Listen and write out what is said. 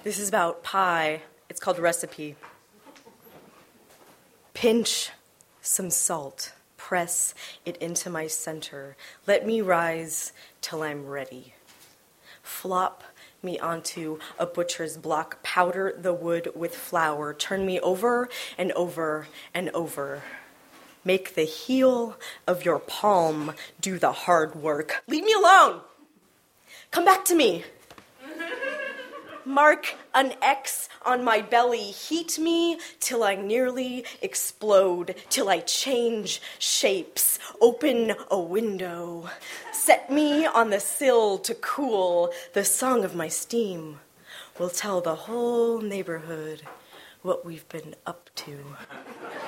This is about pie. It's called Recipe. Pinch some salt. Press it into my center. Let me rise till I'm ready. Flop me onto a butcher's block. Powder the wood with flour. Turn me over and over and over. Make the heel of your palm do the hard work. Leave me alone. Come back to me. Mark an X on my belly. Heat me till I nearly explode, till I change shapes. Open a window. Set me on the sill to cool. The song of my steam will tell the whole neighborhood what we've been up to.